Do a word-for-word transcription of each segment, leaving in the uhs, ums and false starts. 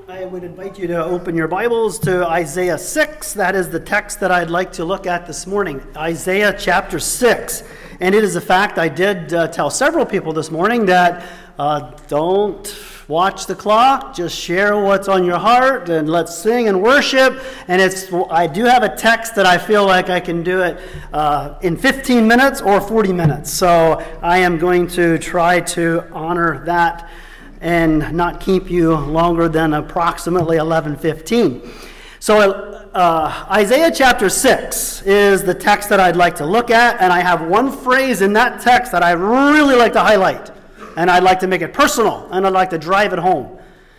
I would invite you to open your Bibles to Isaiah six. That is the text that I'd like to look at this morning. Isaiah chapter six. And it is a fact I did uh, tell several people this morning that uh, don't watch the clock, just share what's on your heart, and let's sing and worship. And it's I do have a text that I feel like I can do it uh, in fifteen minutes or forty minutes. So I am going to try to honor that and not keep you longer than approximately eleven fifteen. So uh, Isaiah chapter six is the text that I'd like to look at, and I have one phrase in that text that I really like to highlight, and I'd like to make it personal, and I'd like to drive it home.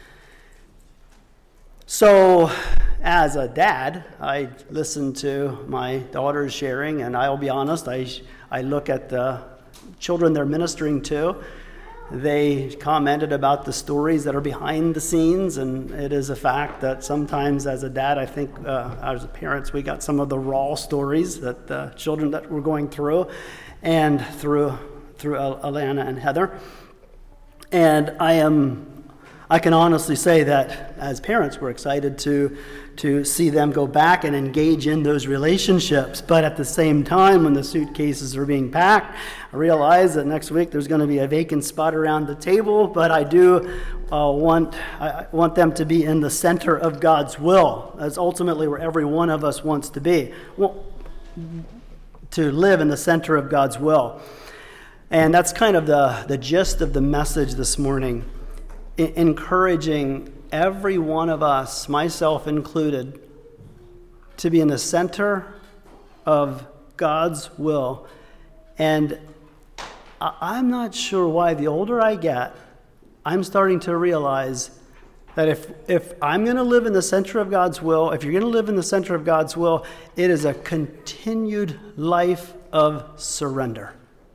So as a dad, I listen to my daughters sharing, and I'll be honest, I, I look at the children they're ministering to. They commented about the stories that are behind the scenes, and it is a fact that sometimes as a dad, I think uh, as parents, we got some of the raw stories that the children that we're going through, and through through Alana and Heather. And I am, I can honestly say that as parents, we're excited to to see them go back and engage in those relationships. But at the same time, when the suitcases are being packed, I realize that next week there's going to be a vacant spot around the table. But I do uh, want I want them to be in the center of God's will. That's ultimately where every one of us wants to be. Well, to live in the center of God's will. And that's kind of the, the gist of the message this morning. I- encouraging every one of us, myself included, to be in the center of God's will. And I- I'm not sure why the older I get, I'm starting to realize that if, if I'm going to live in the center of God's will, if you're going to live in the center of God's will, it is a continued life of surrender.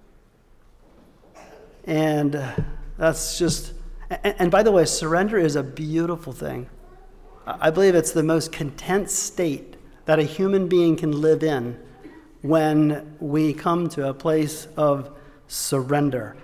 And that's just, and, and by the way, surrender is a beautiful thing. I believe it's the most content state that a human being can live in when we come to a place of surrender.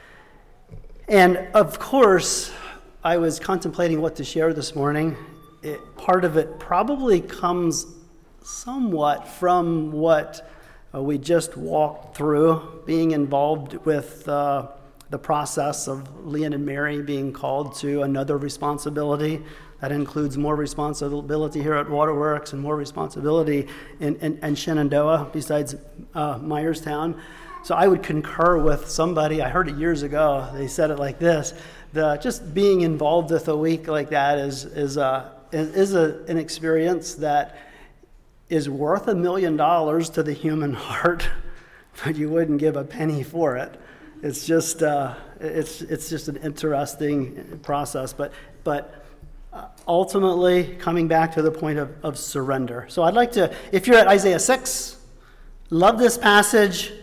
And of course, I was contemplating what to share this morning. It, part of it probably comes somewhat from what uh, we just walked through, being involved with uh, the process of Leanne and Mary being called to another responsibility. That includes more responsibility here at Waterworks and more responsibility in, in, in Shenandoah besides uh, Myerstown. So I would concur with somebody, I heard it years ago, they said it like this, the, just being involved with a week like that is, is, a, is a, an experience that is worth a million dollars to the human heart, but you wouldn't give a penny for it. It's just uh, it's it's just an interesting process, but but ultimately coming back to the point of, of surrender. So I'd like to, if you're at Isaiah six, love this passage.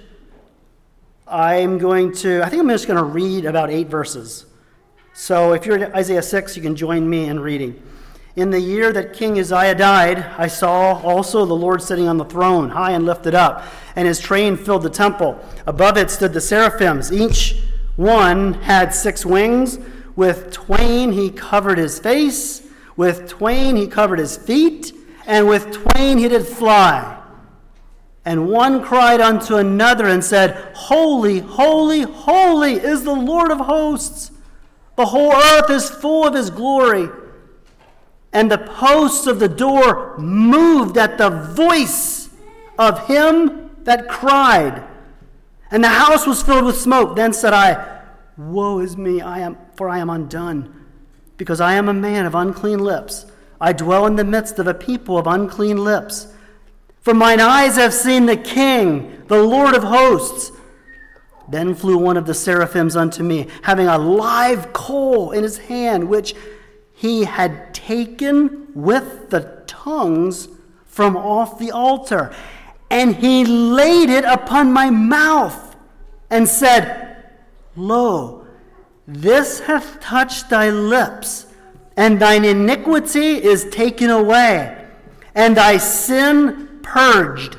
I'm going to, I think I'm just going to read about eight verses. So if you're at Isaiah six, you can join me in reading. In the year that King Uzziah died, I saw also the Lord sitting on the throne, high and lifted up, and his train filled the temple. Above it stood the seraphims. Each one had six wings. With twain he covered his face, with twain he covered his feet, and with twain he did fly. And one cried unto another and said, Holy, holy, holy is the Lord of hosts. The whole earth is full of his glory. And the posts of the door moved at the voice of him that cried. And the house was filled with smoke. Then said I, Woe is me, I am, for I am undone, because I am a man of unclean lips. I dwell in the midst of a people of unclean lips. For mine eyes have seen the King, the Lord of hosts. Then flew one of the seraphims unto me, having a live coal in his hand, which he had taken with the tongues from off the altar. And he laid it upon my mouth and said, Lo, this hath touched thy lips, and thine iniquity is taken away, and thy sin purged.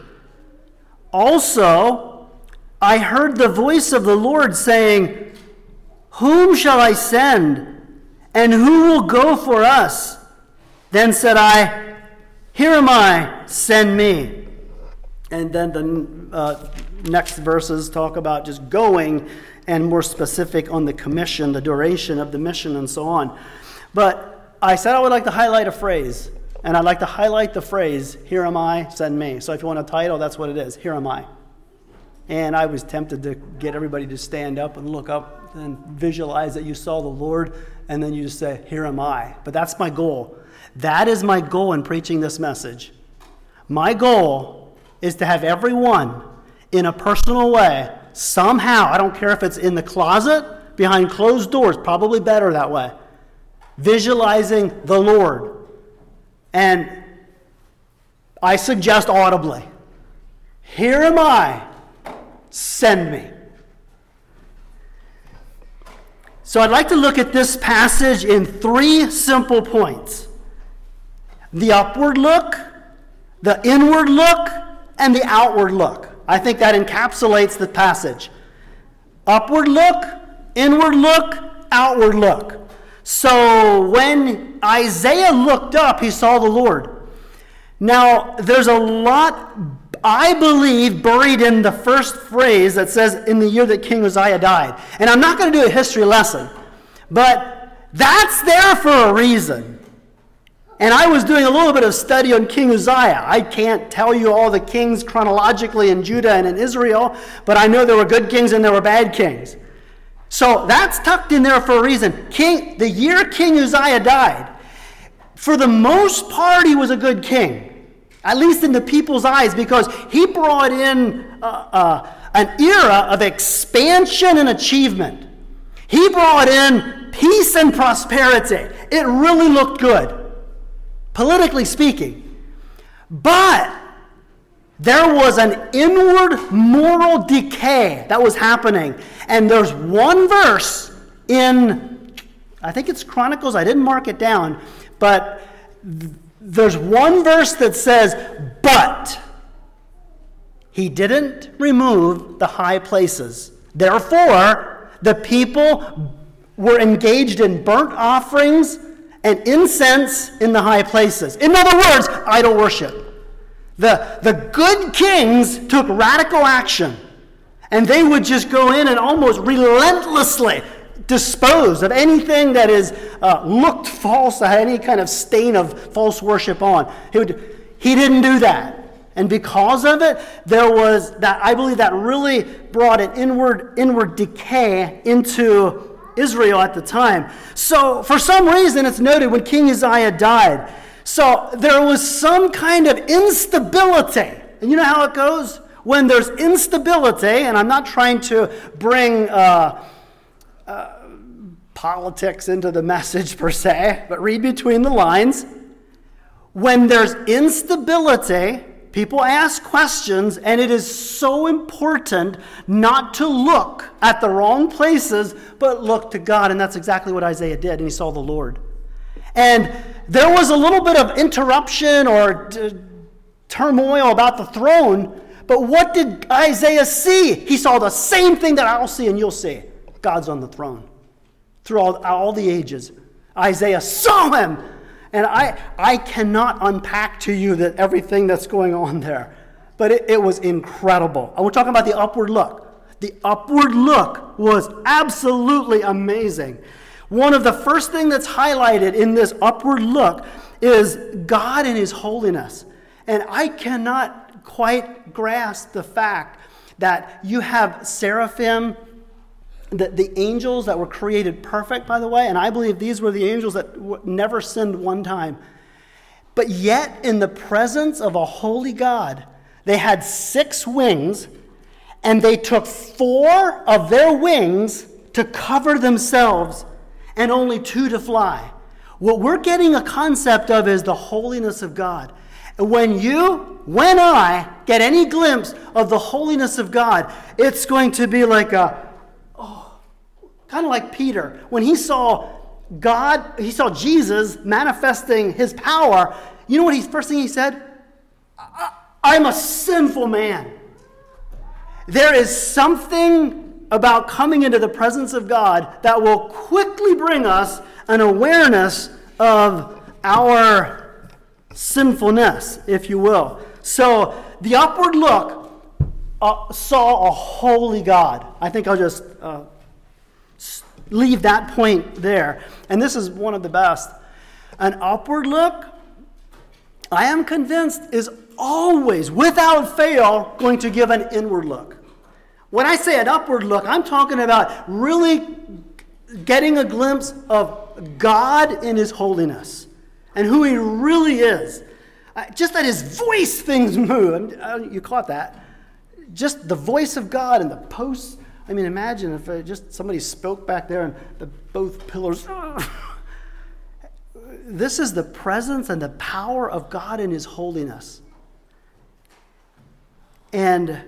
Also, I heard the voice of the Lord saying, Whom shall I send? And who will go for us? Then said I, Here am I, send me. And then the uh, next verses talk about just going and more specific on the commission, the duration of the mission, and so on. But I said I would like to highlight a phrase, and I'd like to highlight the phrase, Here am I, send me. So if you want a title, that's what it is, Here am I. And I was tempted to get everybody to stand up and look up and visualize that you saw the Lord, and then you just say, Here am I. But that's my goal. That is my goal in preaching this message. My goal is to have everyone, in a personal way, somehow, I don't care if it's in the closet, behind closed doors, probably better that way, visualizing the Lord. And I suggest audibly, Here am I, send me. So I'd like to look at this passage in three simple points. The upward look, the inward look, and the outward look. I think that encapsulates the passage. Upward look, inward look, outward look. So when Isaiah looked up, he saw the Lord. Now, there's a lot, I believe, buried in the first phrase that says, in the year that King Uzziah died. And I'm not going to do a history lesson, but that's there for a reason. And I was doing a little bit of study on King Uzziah. I can't tell you all the kings chronologically in Judah and in Israel, but I know there were good kings and there were bad kings. So that's tucked in there for a reason. King, the year King Uzziah died, for the most part he was a good king, at least in the people's eyes, because he brought in uh, uh, an era of expansion and achievement. He brought in peace and prosperity. It really looked good, politically speaking. But there was an inward moral decay that was happening. And there's one verse in, I think it's Chronicles, I didn't mark it down, but th- there's one verse that says, but he didn't remove the high places. Therefore, the people were engaged in burnt offerings and incense in the high places. In other words, idol worship. The, the good kings took radical action, and they would just go in and almost relentlessly dispose of anything that is uh, looked false, had any kind of stain of false worship on. He, would, he didn't do that. And because of it, there was that, I believe that really brought an inward, inward decay into Israel at the time. So for some reason, it's noted when King Uzziah died. So there was some kind of instability. And you know how it goes? When there's instability, and I'm not trying to bring uh, uh, politics into the message per se, but read between the lines. When there's instability, people ask questions, and it is so important not to look at the wrong places, but look to God. And that's exactly what Isaiah did, and he saw the Lord. And there was a little bit of interruption or t- turmoil about the throne, but what did Isaiah see? He saw the same thing that I'll see and you'll see. God's on the throne through all, all the ages. Isaiah saw him. And I, I cannot unpack to you that everything that's going on there. But it, it was incredible. And we're talking about the upward look. The upward look was absolutely amazing. One of the first things that's highlighted in this upward look is God and his holiness. And I cannot quite grasp the fact that you have seraphim, The, the angels that were created perfect, by the way, and I believe these were the angels that w- never sinned one time. But yet, in the presence of a holy God, they had six wings, and they took four of their wings to cover themselves, and only two to fly. What we're getting a concept of is the holiness of God. When you, when I, get any glimpse of the holiness of God, it's going to be like a kind of like Peter, when he saw God, he saw Jesus manifesting his power, you know what he first thing he said? I'm a sinful man. There is something about coming into the presence of God that will quickly bring us an awareness of our sinfulness, if you will. So the upward look uh, saw a holy God. I think I'll just uh, leave that point there. And this is one of the best. An upward look, I am convinced, is always, without fail, going to give an inward look. When I say an upward look, I'm talking about really getting a glimpse of God in His holiness and who He really is. Just that His voice, things move. You caught that. Just the voice of God and the posts. I mean, imagine if uh, just somebody spoke back there and the both pillars. This is the presence and the power of God in His holiness. And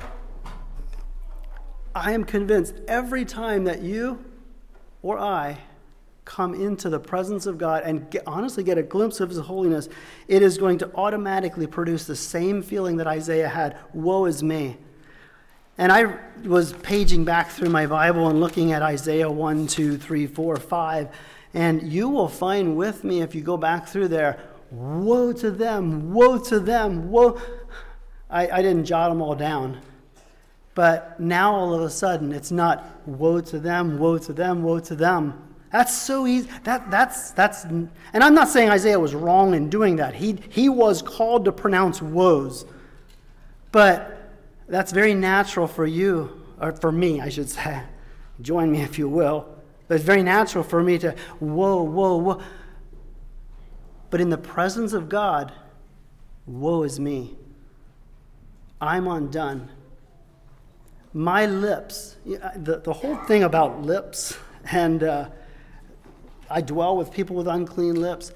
I am convinced every time that you or I come into the presence of God and get, honestly get a glimpse of His holiness, it is going to automatically produce the same feeling that Isaiah had, woe is me. And I was paging back through my Bible and looking at Isaiah one, two, three, four, five, and you will find with me, if you go back through there, woe to them, woe to them, woe. I, I didn't jot them all down. But now all of a sudden, it's not woe to them, woe to them, woe to them. That's so easy. That that's that's. And I'm not saying Isaiah was wrong in doing that. He he was called to pronounce woes, but that's very natural for you, or for me, I should say. Join me if you will. But it's very natural for me to woe, woe, woe. But in the presence of God, woe is me. I'm undone. My lips, the, the whole thing about lips, and uh, I dwell with people with unclean lips,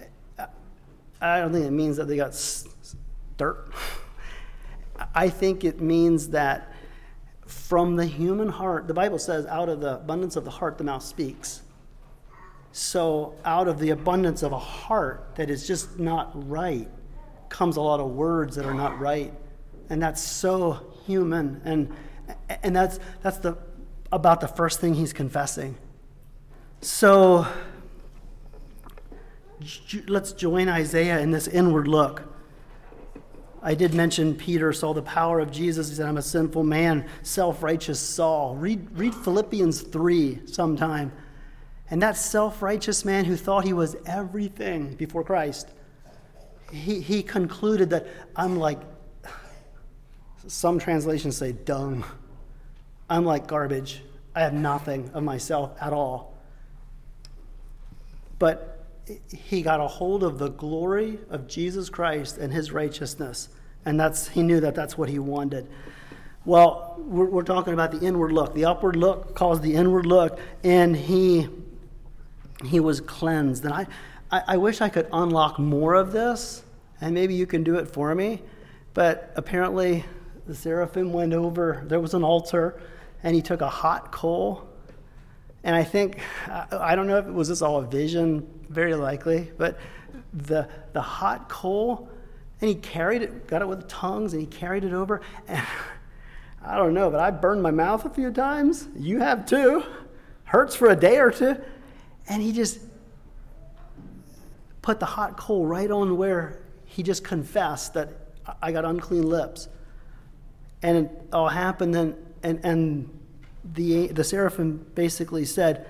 I don't think it means that they got s- dirt. I think it means that from the human heart, the Bible says, out of the abundance of the heart, the mouth speaks. So out of the abundance of a heart that is just not right comes a lot of words that are not right. And that's so human. And and that's that's the about the first thing he's confessing. So j- let's join Isaiah in this inward look. I did mention Peter saw the power of Jesus. He said, I'm a sinful man, self-righteous Saul. Read, read Philippians three sometime. And that self-righteous man who thought he was everything before Christ, he, he concluded that I'm like, some translations say dung. I'm like garbage. I have nothing of myself at all. But he got a hold of the glory of Jesus Christ and his righteousness. And that's he knew that that's what he wanted. Well, we're, we're talking about the inward look. The upward look caused the inward look, and he he was cleansed. And I, I, I wish I could unlock more of this, and maybe you can do it for me. But apparently the seraphim went over, there was an altar, and he took a hot coal. And I think, I don't know if it was just all a vision, very likely, but the the hot coal, and he carried it, got it with tongues, and he carried it over. And I don't know, but I burned my mouth a few times. You have too. Hurts for a day or two. And he just put the hot coal right on where he just confessed that I got unclean lips. And it all happened then, and and the the seraphim basically said,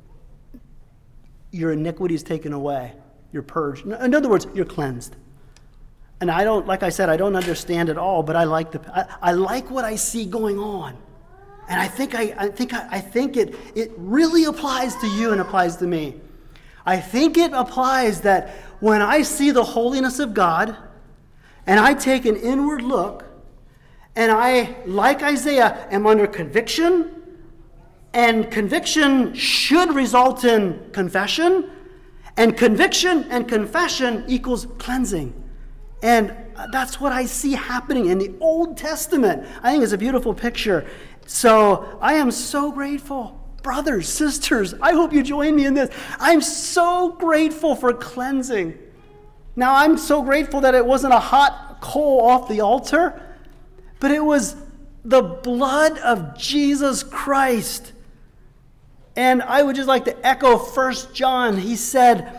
your iniquity is taken away, you're purged. In other words, you're cleansed. And I don't, like I said, I don't understand it all, but I like the I, I like what I see going on. And I think I, I think I, I think it it really applies to you and applies to me. I think it applies that when I see the holiness of God and I take an inward look and I, like Isaiah, am under conviction, and conviction should result in confession, and conviction and confession equals cleansing. And that's what I see happening in the Old Testament. I think it's a beautiful picture. So I am so grateful. Brothers, sisters, I hope you join me in this. I'm so grateful for cleansing. Now, I'm so grateful that it wasn't a hot coal off the altar, but it was the blood of Jesus Christ. And I would just like to echo First John. He said,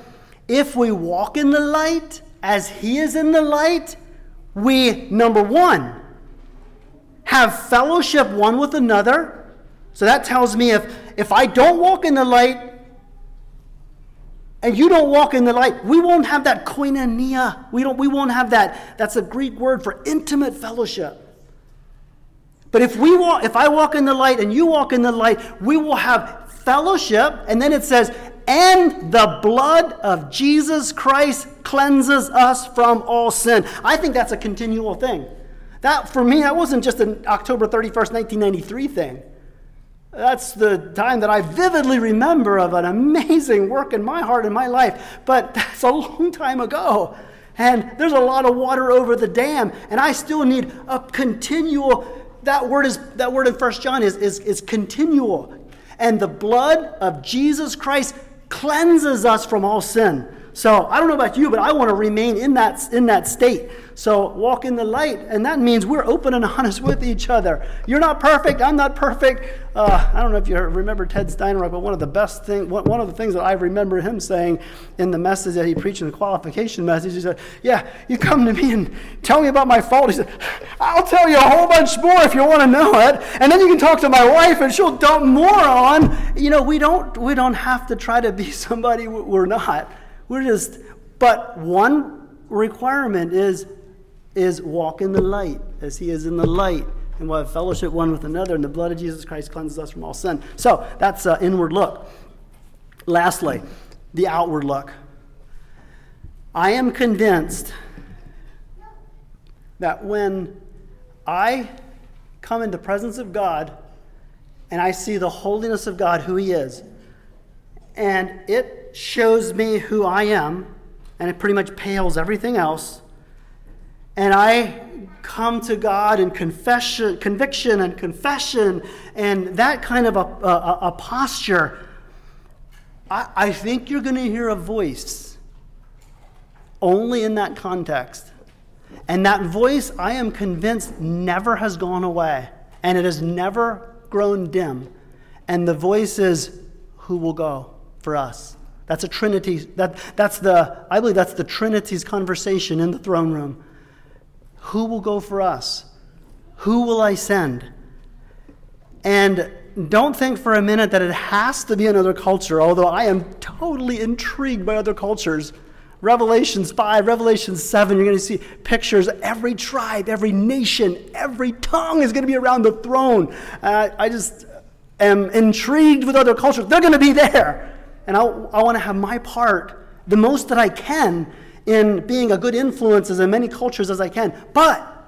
If we walk in the light as he is in the light, we, number one, have fellowship one with another. So that tells me if, if I don't walk in the light and you don't walk in the light, we won't have that koinonia. We don't, we won't have that. That's a Greek word for intimate fellowship. But if we walk, if I walk in the light and you walk in the light, we will have fellowship. And then it says, and the blood of Jesus Christ cleanses us from all sin. I think that's a continual thing. That, for me, that wasn't just an October thirty-first, nineteen ninety-three thing. That's the time that I vividly remember of an amazing work in my heart and my life. But that's a long time ago. And there's a lot of water over the dam. And I still need a continual, that word is that word in First John is, is, is continual. And the blood of Jesus Christ cleanses us from all sin. So I don't know about you, but I want to remain in that in that state. So walk in the light, and that means we're open and honest with each other. You're not perfect. I'm not perfect. Uh, I don't know if you remember Ted Steinrock, but one of the best thing, one of the things that I remember him saying in the message that he preached in the qualification message, he said, "Yeah, you come to me and tell me about my fault." He said, "I'll tell you a whole bunch more if you want to know it, and then you can talk to my wife, and she'll dump more on." You know, we don't we don't have to try to be somebody we're not. We're just, but one requirement is, is walk in the light as he is in the light. And we'll have fellowship one with another, and the blood of Jesus Christ cleanses us from all sin. So that's an inward look. Lastly, the outward look. I am convinced that when I come into the presence of God and I see the holiness of God, who he is, and it shows me who I am, and it pretty much pales everything else, and I come to God in confession, conviction and confession, and that kind of a, a, a posture, I, I think you're going to hear a voice only in that context. And that voice, I am convinced, never has gone away, and it has never grown dim. And the voice is, who will go for us? That's a Trinity. That, that's the, I believe that's the Trinity's conversation in the throne room. Who will go for us? Who will I send? And don't think for a minute that it has to be another culture, although I am totally intrigued by other cultures. Revelations five, Revelation seven, you're going to see pictures. Every tribe, every nation, every tongue is going to be around the throne. Uh, I just am intrigued with other cultures. They're going to be there. And I, I want to have my part, the most that I can, in being a good influence as in many cultures as I can. But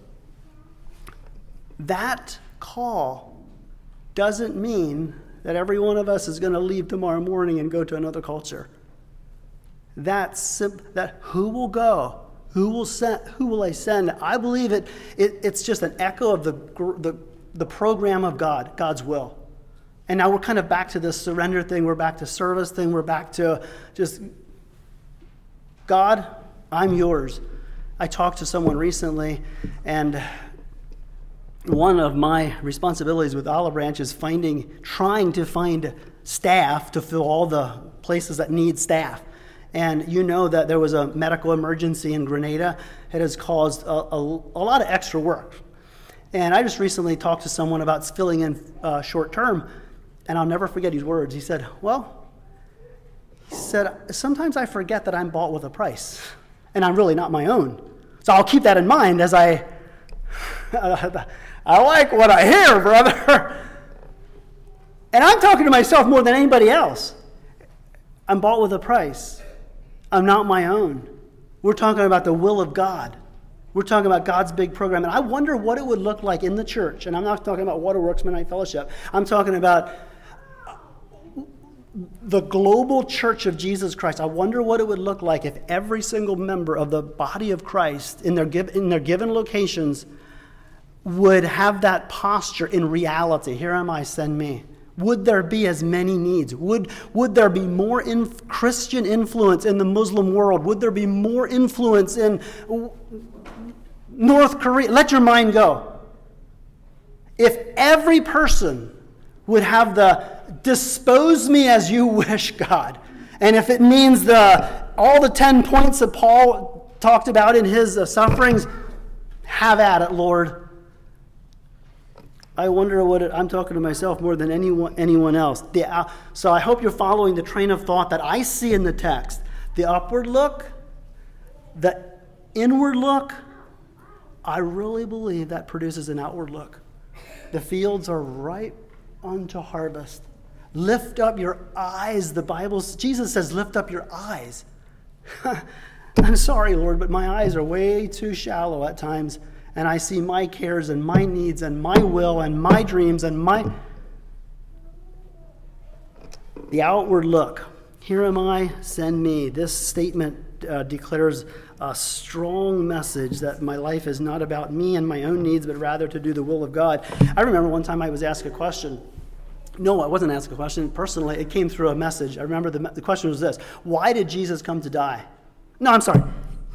that call doesn't mean that every one of us is going to leave tomorrow morning and go to another culture. That's sim- that who will go? Who will send? Who will I send? I believe it. it it's just an echo of the, the the program of God, God's will. And now we're kind of back to this surrender thing. We're back to service thing. We're back to just, God, I'm yours. I talked to someone recently, and one of my responsibilities with Olive Branch is finding, trying to find staff to fill all the places that need staff. And you know that there was a medical emergency in Grenada. It has caused a, a, a lot of extra work. And I just recently talked to someone about filling in uh, short term. And I'll never forget his words. He said, well, he said, sometimes I forget that I'm bought with a price, and I'm really not my own. So I'll keep that in mind as I, I like what I hear, brother. And I'm talking to myself more than anybody else. I'm bought with a price. I'm not my own. We're talking about the will of God. We're talking about God's big program. And I wonder what it would look like in the church. And I'm not talking about Waterworks Midnight Fellowship. I'm talking about the global church of Jesus Christ. I wonder what it would look like if every single member of the body of Christ in their, give, in their given locations would have that posture in reality. Here am I, send me. Would there be as many needs? Would, would there be more in, Christian influence in the Muslim world? Would there be more influence in North Korea? Let your mind go. If every person would have the dispose me as you wish, God, And if it means the all the ten points that Paul talked about in his uh, sufferings, have at it, Lord. I wonder what it, I'm talking to myself more than anyone anyone else. The, uh, so I hope you're following the train of thought that I see in the text. The upward look, the inward look, I really believe that produces an outward look. The fields are ripe unto harvest. Lift up your eyes. The Bible, Jesus says, lift up your eyes. I'm sorry, Lord, but my eyes are way too shallow at times. And I see my cares and my needs and my will and my dreams and my... The outward look. Here am I, send me. This statement uh, declares a strong message that my life is not about me and my own needs, but rather to do the will of God. I remember one time I was asked a question. No, I wasn't asked a question. Personally, it came through a message. I remember the, the question was this. Why did Jesus come to die? No, I'm sorry.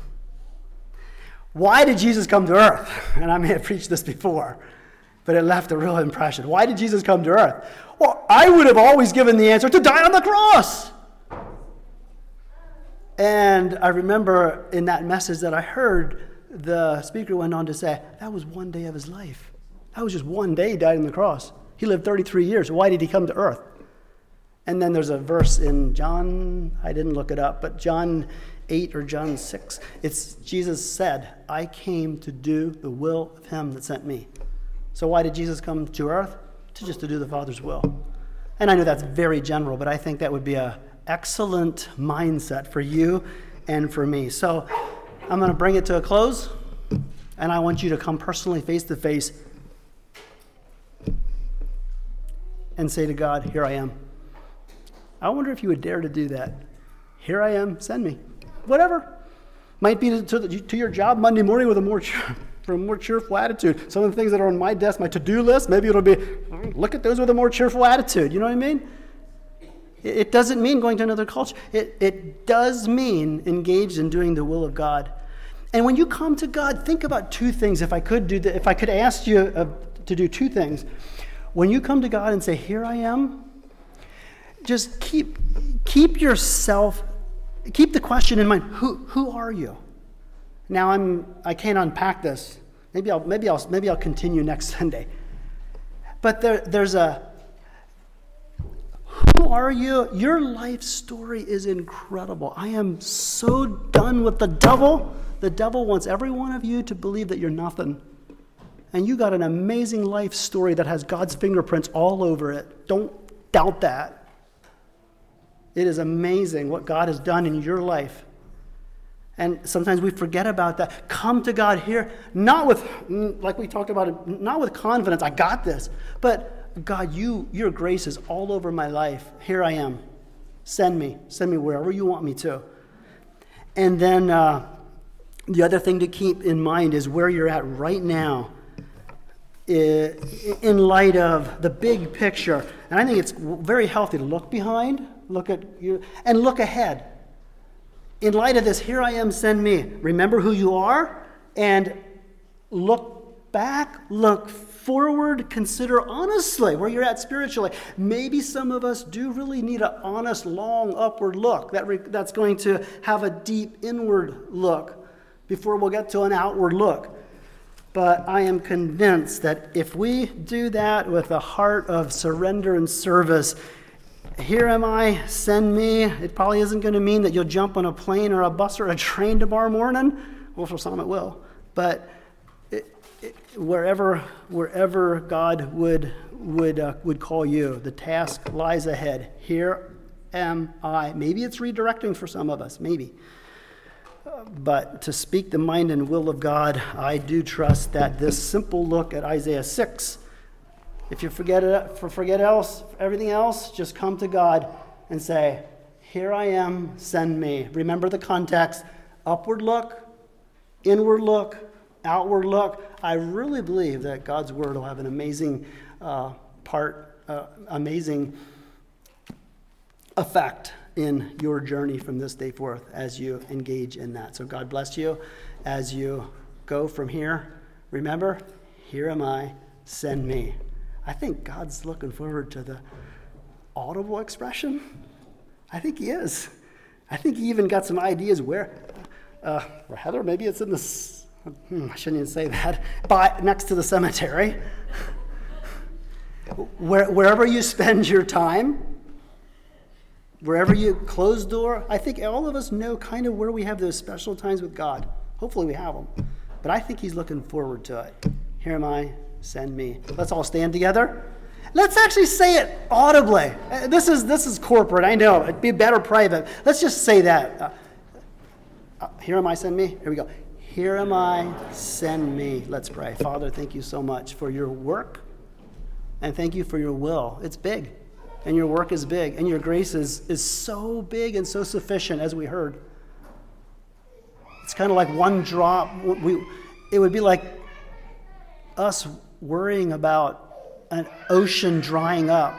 Why did Jesus come to earth? And I may have preached this before, but it left a real impression. Why did Jesus come to earth? Well, I would have always given the answer, to die on the cross. And I remember in that message that I heard, the speaker went on to say, that was one day of his life. That was just one day he died on the cross. He lived thirty-three years. Why did he come to earth? And then there's a verse in John, I didn't look it up, but John eight or John six, it's Jesus said, I came to do the will of him that sent me. So why did Jesus come to earth? To just to do the Father's will. And I know that's very general, but I think that would be an excellent mindset for you and for me. So I'm going to bring it to a close, and I want you to come personally face to face and say to God, here I am. I wonder if you would dare to do that. Here I am, send me. Whatever. Might be to, to, to your job Monday morning with a more, cheer, for a more cheerful attitude. Some of the things that are on my desk, my to-do list, maybe it'll be, look at those with a more cheerful attitude. You know what I mean? It, it doesn't mean going to another culture. It, it does mean engaged in doing the will of God. And when you come to God, think about two things. If I could do the, if I could ask you uh, to do two things. When you come to God and say, here I am, just keep keep yourself, keep the question in mind, who who are you? Now I'm I can't unpack this. Maybe I'll maybe I'll maybe I'll continue next Sunday. But there there's a who are you? Your life story is incredible. I am so done with the devil. The devil wants every one of you to believe that you're nothing. And you got an amazing life story that has God's fingerprints all over it. Don't doubt that. It is amazing what God has done in your life. And sometimes we forget about that. Come to God here, not with, like we talked about, not with confidence, I got this. But God, you, your grace is all over my life. Here I am. Send me. Send me wherever you want me to. And then uh, the other thing to keep in mind is where you're at right now. In light of the big picture. And I think it's very healthy to look behind, look at you, and look ahead. In light of this, here I am, send me. Remember who you are, and look back, look forward, consider honestly where you're at spiritually. Maybe some of us do really need an honest, long upward look that re- that's going to have a deep inward look before we'll get to an outward look. But I am convinced that if we do that with a heart of surrender and service, here am I, send me. It probably isn't going to mean that you'll jump on a plane or a bus or a train tomorrow morning. Well, for some it will. But it, it, wherever wherever God would would uh, would call you, the task lies ahead. Here am I. Maybe it's redirecting for some of us. Maybe. But to speak the mind and will of God, I do trust that this simple look at Isaiah six, if you forget it, for forget else, everything else, just come to God and say, here I am, send me. Remember the context, upward look, inward look, outward look. I really believe that God's word will have an amazing uh, part, uh, amazing effect in your journey from this day forth as you engage in that. So God bless you as you go from here. Remember, here am I, send me. I think God's looking forward to the audible expression. I think he is. I think he even got some ideas where, uh, or Heather, maybe it's in this, hmm, I shouldn't even say that, by, next to the cemetery. Where, wherever you spend your time, wherever you close door, I think all of us know kind of where we have those special times with God. Hopefully we have them. But I think he's looking forward to it. Here am I, send me. Let's all stand together. Let's actually say it audibly. This is this is corporate, I know. It'd be better private. Let's just say that. Uh, uh, here am I, send me. Here we go. Here am I, send me. Let's pray. Father, thank you so much for your work. And thank you for your will. It's big. And your work is big. And your grace is, is so big and so sufficient, as we heard. It's kind of like one drop. We, it would be like us worrying about an ocean drying up.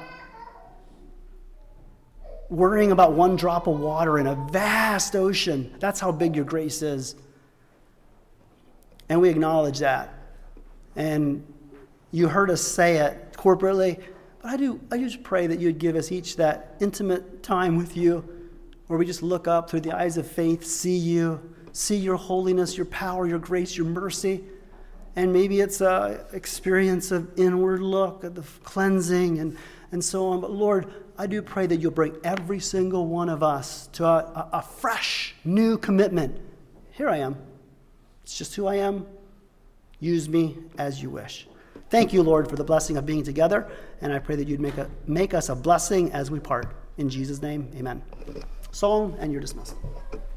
Worrying about one drop of water in a vast ocean. That's how big your grace is. And we acknowledge that. And you heard us say it corporately, but I do I just pray that you'd give us each that intimate time with you, where we just look up through the eyes of faith, see you, see your holiness, your power, your grace, your mercy. And maybe it's an experience of inward look at the cleansing and, and so on. But Lord, I do pray that you'll bring every single one of us to a, a, a fresh, new commitment. Here I am. It's just who I am. Use me as you wish. Thank you, Lord, for the blessing of being together, and I pray that you'd make, a, make us a blessing as we part. In Jesus' name, amen. Song, and you're dismissed.